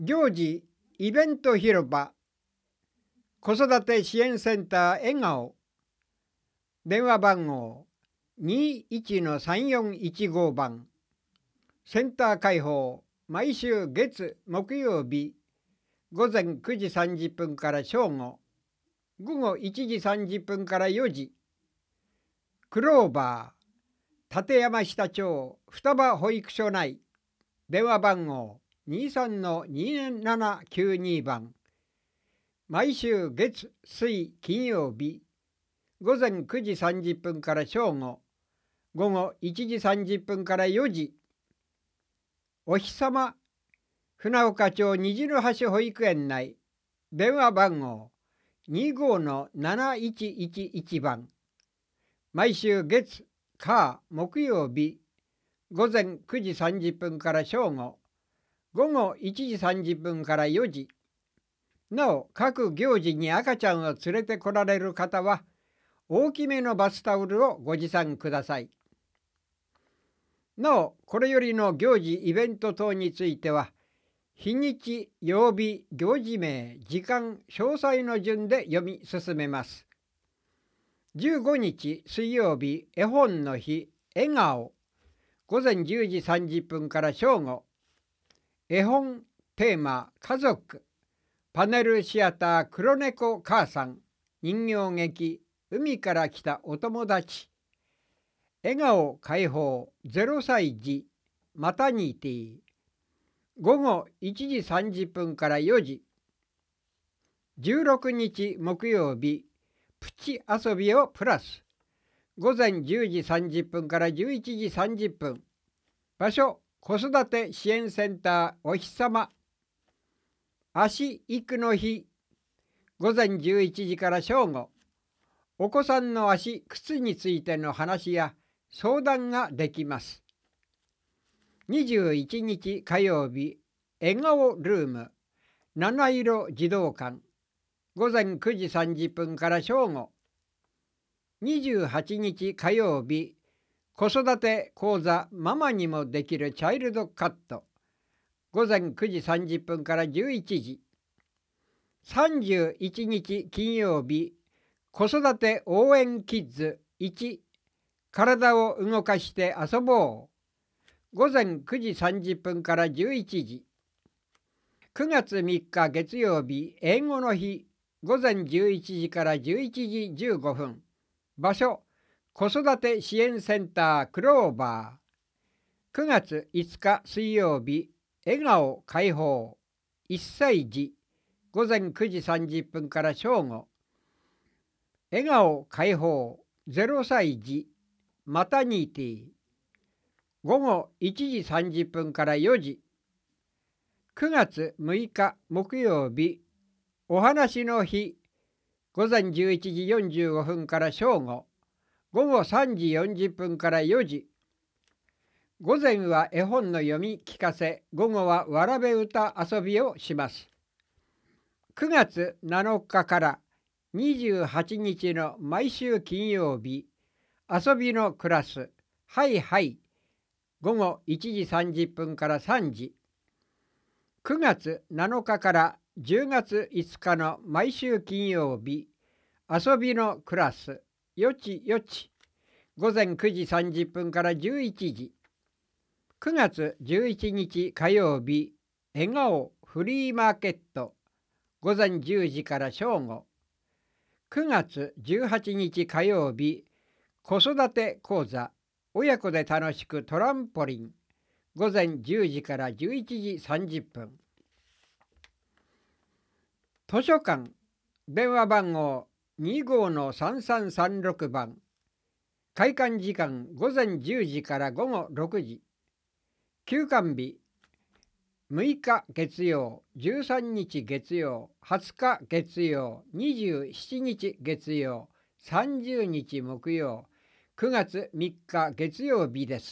行事イベント広場子育て支援センター笑顔電話番号21-3415番センター開放毎週月木曜日午前9時30分から正午午後1時30分から4時クローバー立山下町双葉保育所内電話番号23-2792番毎週月水金曜日午前9時30分から正午午後1時30分から4時お日様船岡町虹の橋保育園内電話番号25-7111番毎週月火木曜日午前9時30分から正午午後1時30分から4時なお各行事に赤ちゃんを連れてこられる方は大きめのバスタオルをご持参ください。なおこれよりの行事イベント等については日にち曜日行事名時間詳細の順で読み進めます。15日水曜日絵本の日笑顔午前10時30分から正午絵本テーマ家族パネルシアター黒猫母さん人形劇海から来たお友達笑顔解放0歳児マタニティ午後1時30分から4時16日木曜日プチ遊びをプラス午前10時30分から11時30分場所子育て支援センターお日様足育の日午前11時から正午お子さんの足靴についての話や相談ができます。21日火曜日笑顔ルーム七色児童館午前9時30分から正午28日火曜日子育て講座ママにもできるチャイルドカット午前9時30分から11時31日金曜日子育て応援キッズ1体を動かして遊ぼう午前9時30分から11時9月3日月曜日英語の日午前11時から11時15分場所子育て支援センタークローバー9月5日水曜日笑顔解放1歳児午前9時30分から正午笑顔解放0歳児マタニティ午後1時30分から4時9月6日木曜日お話の日午前11時45分から正午午後3時40分から4時午前は絵本の読み聞かせ午後はわらべ歌遊びをします。9月7日から28日の毎週金曜日遊びのクラスはいはい午後1時30分から3時9月7日から10月5日の毎週金曜日遊びのクラスよちよち午前9時30分から11時9月11日火曜日笑顔フリーマーケット午前10時から正午9月18日火曜日子育て講座親子で楽しくトランポリン午前10時から11時30分図書館電話番号25-3336番開館時間午前10時から午後6時休館日6日月曜13日月曜20日月曜27日月曜30日木曜9月3日月曜日です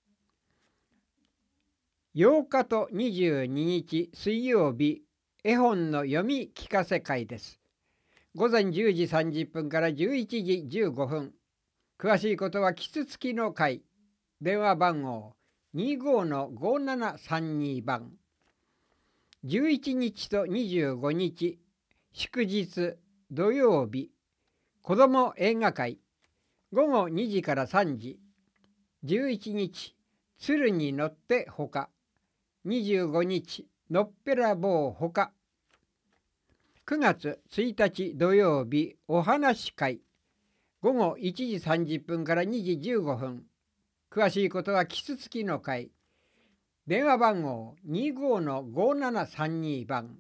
。8日と22日水曜日絵本の読み聞かせ会です。午前10時30分から11時15分詳しいことはキツツキの会電話番号25-5732番 11日と25日祝日土曜日子ども映画会午後2時から3時。11日鶴に乗ってほか。25日のっぺらぼうほか。9月1日土曜日お話会午後1時30分から2時15分。詳しいことはキツツキの会。電話番号 25-5732 番。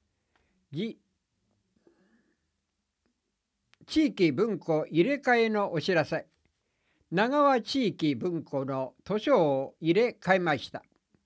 地域文庫入れ替えのお知らせ。長和地域文庫の図書を入れ替えました。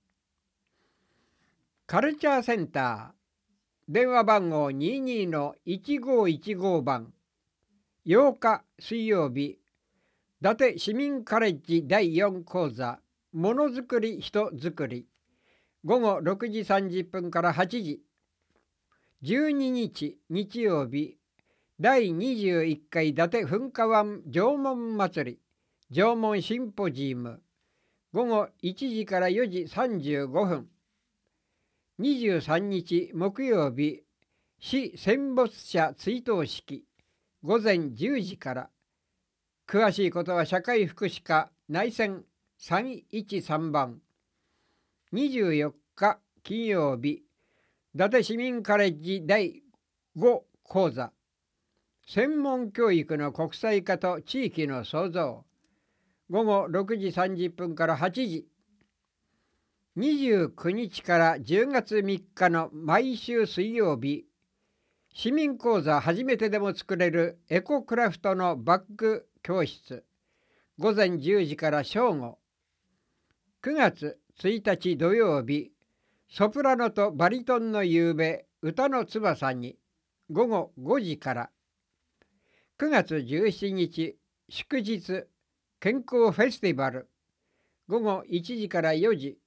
カルチャーセンター電話番号 22-1515 番。8日水曜日伊達市民カレッジ第4講座ものづくり人づくり午後6時30分から8時。12日日曜日第21回伊達噴火湾縄文祭り縄文シンポジウム午後1時から4時35分。23日木曜日市戦没者追悼式午前10時から。詳しいことは社会福祉課内線313番。24日金曜日伊達市民カレッジ第5講座専門教育の国際化と地域の創造午後6時30分から8時。29日から10月3日の毎週水曜日市民講座初めてでも作れるエコクラフトのバッグ教室午前10時から正午。9月1日土曜日ソプラノとバリトンの夕べ歌の翼に午後5時から。9月17日祝日健康フェスティバル午後1時から4時。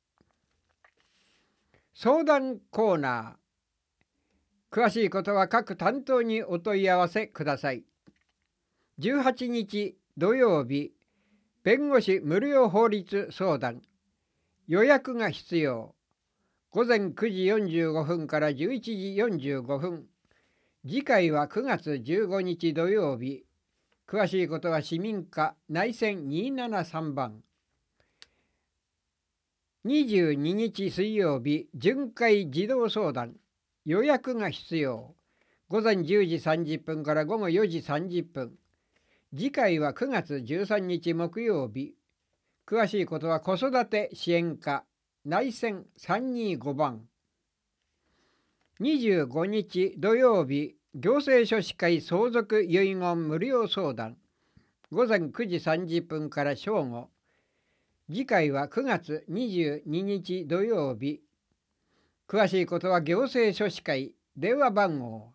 相談コーナー詳しいことは各担当にお問い合わせください。18日土曜日弁護士無料法律相談予約が必要午前9時45分から11時45分。次回は9月15日土曜日。詳しいことは市民課内線273番。22日水曜日巡回児童相談予約が必要午前10時30分から午後4時30分。次回は9月13日木曜日。詳しいことは子育て支援課内線325番。25日土曜日行政書士会相続遺言無料相談午前9時30分から正午。次回は9月22日土曜日。詳しいことは行政書士会電話番号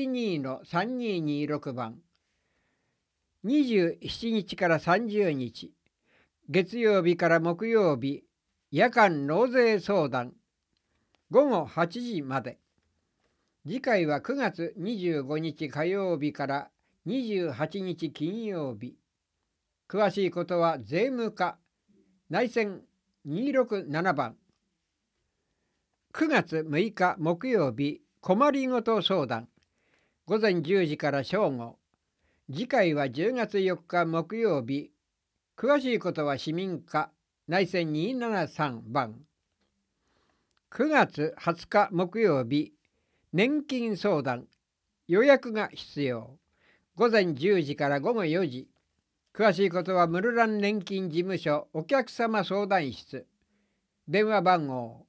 82-3226 番。27日から30日月曜日から木曜日夜間納税相談午後8時まで。次回は9月25日火曜日から28日金曜日。詳しいことは税務課内線267番。9月6日木曜日困りごと相談午前10時から正午。次回は10月4日木曜日。詳しいことは市民課内線273番。9月20日木曜日年金相談予約が必要午前10時から午後4時。詳しいことは室蘭年金事務所お客様相談室電話番号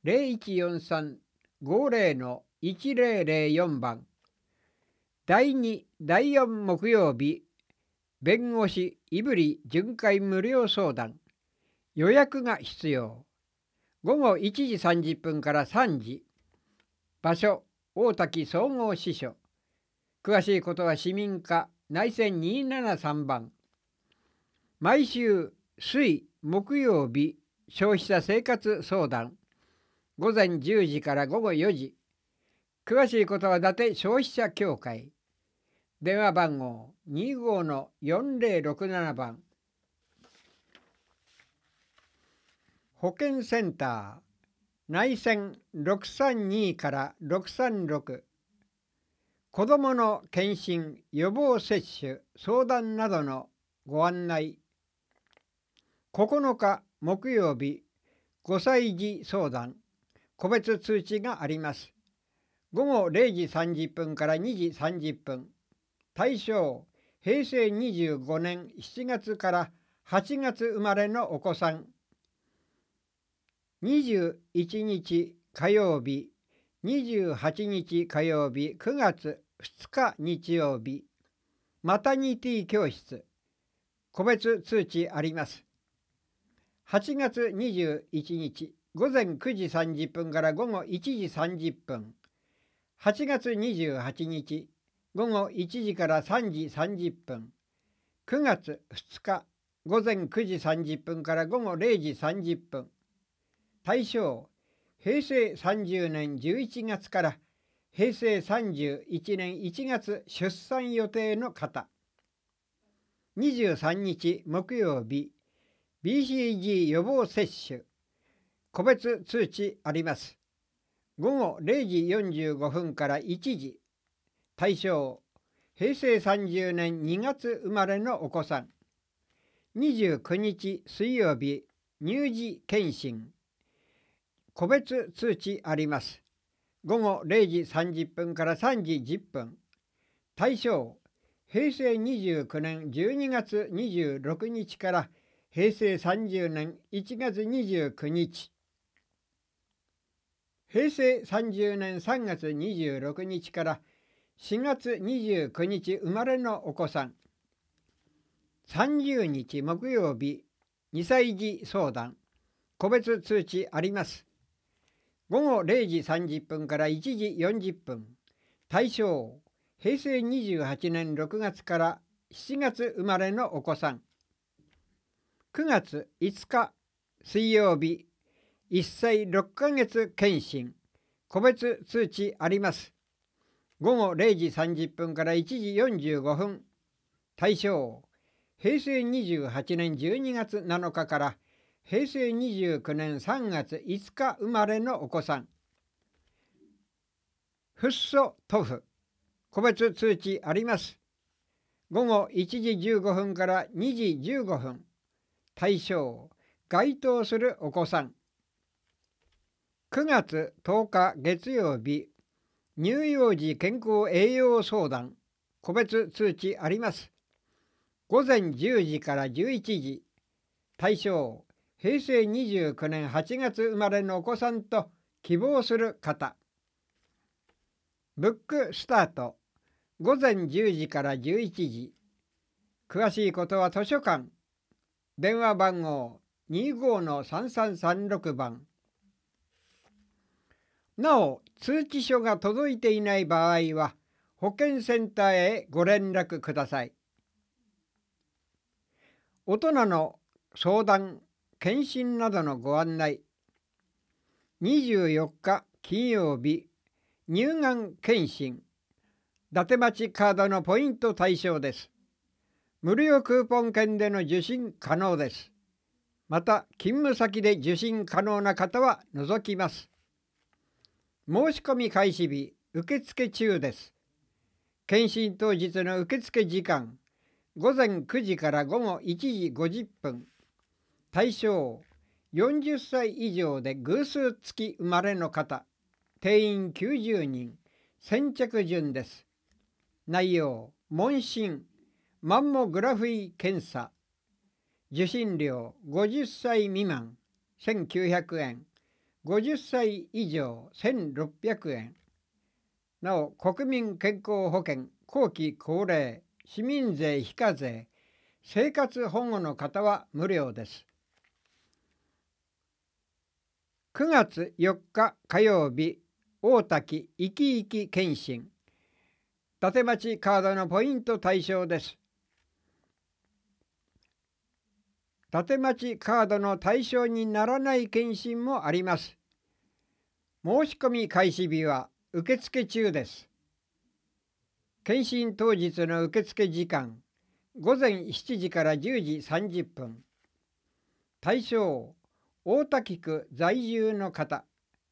0143-50-1004 番。第2第4木曜日弁護士いぶり巡回無料相談予約が必要午後1時30分から3時。場所大滝総合支所。詳しいことは市民課内線273番。毎週水木曜日消費者生活相談午前10時から午後4時。詳しいことは伊達消費者協会電話番号 25-4067 番。保健センター内線632から636、子どもの検診、予防接種、相談などのご案内。9日木曜日、5歳児相談、個別通知があります。午後0時30分から2時30分。対象、平成25年7月から8月生まれのお子さん。21日火曜日、28日火曜日、9月2日日曜日。マタニティ教室。個別通知あります。8月21日午前9時30分から午後1時30分。8月28日午後1時から3時30分。9月2日午前9時30分から午後0時30分。対象、平成30年11月から平成31年1月出産予定の方。23日木曜日、BCG 予防接種、個別通知あります。午後0時45分から1時。対象、平成30年2月生まれのお子さん。29日水曜日、乳児検診、個別通知あります。午後0時30分から3時10分。対象、平成29年12月26日から平成30年1月29日。平成30年3月26日から4月29日生まれのお子さん。30日木曜日、2歳児相談、個別通知あります。午後0時30分から1時40分。対象、平成28年6月から7月生まれのお子さん。9月5日水曜日、1歳6ヶ月検診、個別通知あります。午後0時30分から1時45分。対象、平成28年12月7日から平成29年3月5日生まれのお子さん。フッ素塗布、個別通知あります。午後1時15分から2時15分。対象、該当するお子さん。9月10日月曜日、乳幼児健康栄養相談、個別通知あります。午前10時から11時。対象、平成29年8月生まれのお子さんと希望する方。ブックスタート、午前10時から11時。詳しいことは図書館。電話番号25-3336番。なお、通知書が届いていない場合は、保健センターへご連絡ください。大人の相談、検診などのご案内。24日金曜日、乳がん検診、伊達町カードのポイント対象です。無料クーポン券での受診可能です。また、勤務先で受診可能な方は除きます。申し込み開始日、受付中です。検診当日の受付時間、午前9時から午後1時50分。対象、40歳以上で偶数月生まれの方。定員90人。先着順です。内容、問診、マンモグラフィー検査。受診料50歳未満1900円。50歳以上1600円。なお、国民健康保険、後期高齢、市民税非課税、生活保護の方は無料です。9月4日火曜日、大滝いきいき検診、伊達町カードのポイント対象です。伊達町カードの対象にならない検診もあります。申し込み開始日は受付中です。検診当日の受付時間、午前7時から10時30分。対象、大滝区在住の方。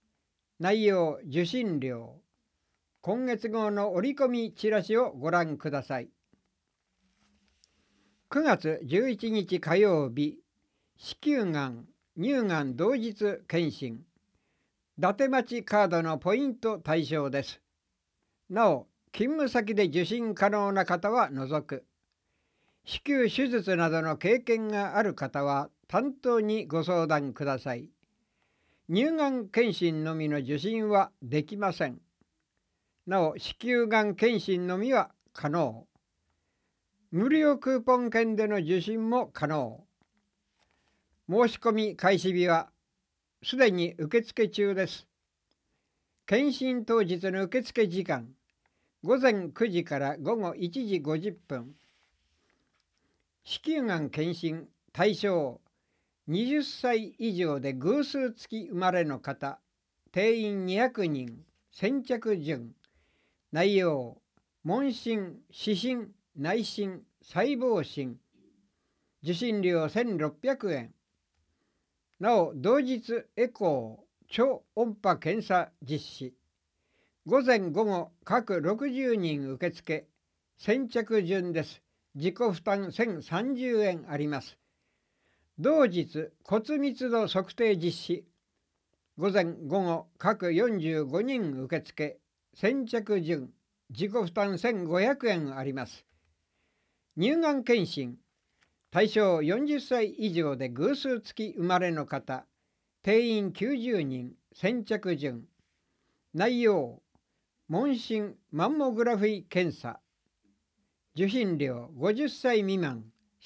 内容受信料。今月号の折り込みチラシをご覧ください。9月11日火曜日、子宮がん、乳がん同日検診。伊達町カードのポイント対象です。なお、勤務先で受診可能な方は除く。子宮手術などの経験がある方は担当にご相談ください。乳がん検診のみの受診はできません。なお、子宮がん検診のみは可能。無料クーポン券での受診も可能。申し込み開始日はすでに受付中です。検診当日の受付時間、午前9時から午後1時50分。子宮がん検診対象、20歳以上で偶数月生まれの方、定員200人、先着順。内容、問診、視診、内診、細胞診。受診料1600円。なお、同日エコー、超音波検査実施。午前午後各60人受付、先着順です。自己負担1030円あります。同日骨密度測定実施。午前午後各45人受付、先着順、自己負担1500円あります。乳がん検診。対象40歳以上で偶数月生まれの方、定員90人、先着順。内容、問診マンモグラフィー検査。受診料50歳未満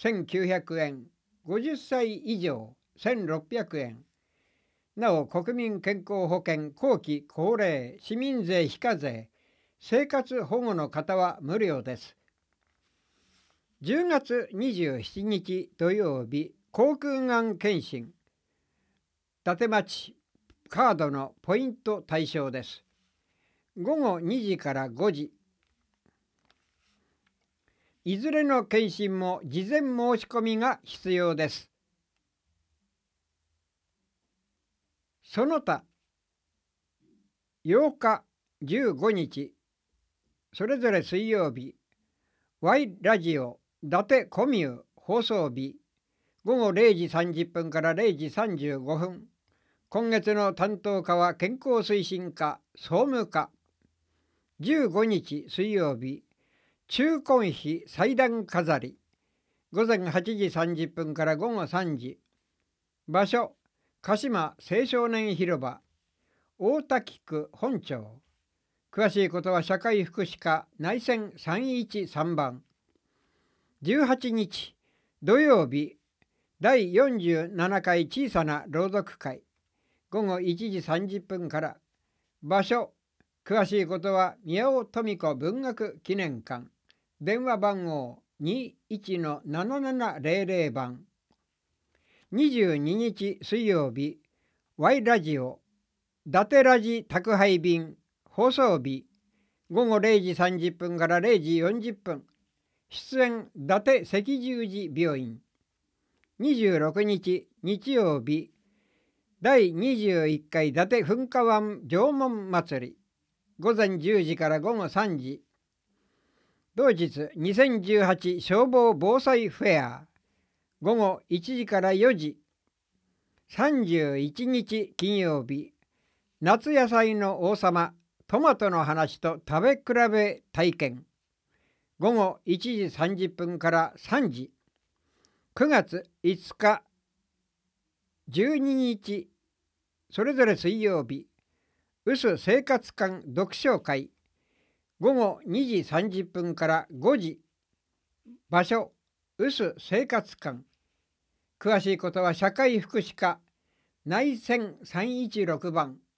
1900円、50歳以上1600円。なお、国民健康保険後期高齢市民税非課税生活保護の方は無料です。10月27日土曜日、口腔がん検診。伊達町カードのポイント対象です。午後2時から5時。いずれの検診も事前申し込みが必要です。その他、8日、15日、それぞれ水曜日、Y ラジオ伊達コミュ放送日、午後0時30分から0時35分。今月の担当課は健康推進課、総務課。15日水曜日、中婚碑祭壇飾り。午前8時30分から午後3時。場所、鹿島青少年広場、大滝区本町。詳しいことは社会福祉課内線313番。18日土曜日、第47回小さな朗読会。午後1時30分から。場所、詳しいことは宮尾富子文学記念館。電話番号21-7700番。22日水曜日、Y ラジオ伊達ラジ宅配便放送日。午後0時30分から0時40分。出演伊達赤十字病院。26日日曜日、第21回伊達噴火湾縄文祭り。午前10時から午後3時。同日2018消防防災フェア。午後1時から4時。31日金曜日、夏野菜の王様トマトの話と食べ比べ体験。午後1時30分から3時。9月5日、12日、それぞれ水曜日、うす生活館読書会。午後2時30分から5時。場所、うす生活館。詳しいことは社会福祉課内線316番。